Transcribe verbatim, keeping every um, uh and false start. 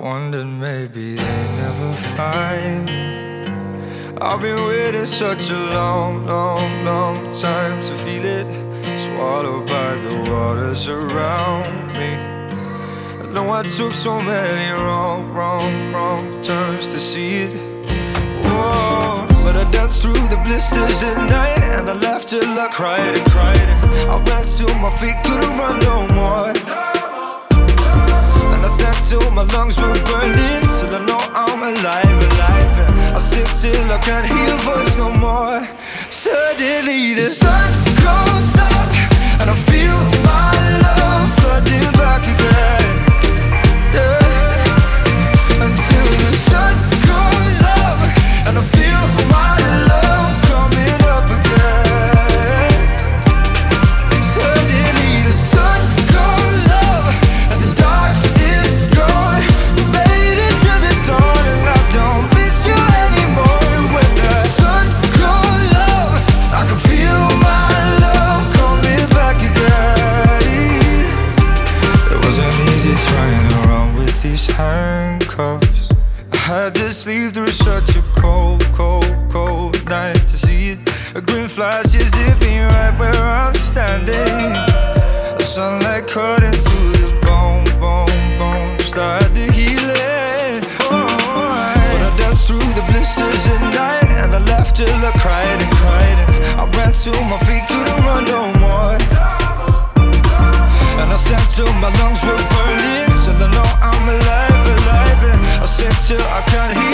wondered maybe they'd never find me. I've been waiting such a long, long, long time to feel it, swallowed by the waters around me. I know I took so many wrong, wrong, wrong turns to see it. Whoa, but I danced through the blisters at night, and I laughed till I cried and cried. I ran till my feet couldn't run no more, and I sang till my lungs were burning, till I know I'm alive, alive. And I sing till I can't hear your voice no more. Suddenly the sun goes up, and I feel my love flooding back again. Yeah. Until the sun goes up, and I feel my love coming up again. Suddenly the sun goes up, and the dark is gone. We made it to the dawn, and I don't miss you anymore. When the sun goes up, I can feel my love coming back again. It wasn't easy trying to run with these handcuffs. I had to sleep through such a cold, cold, cold night to see it. A green flash is zipping right where I'm standing. The sunlight cut into the bone, bone, bone. Start the healing. Oh, but I danced through the blisters at night, and I laughed till I cried and cried. And I ran till my feet couldn't run no more, and I sang till my lungs were burning, till I know I'm alive, alive. And I sang till I can't hear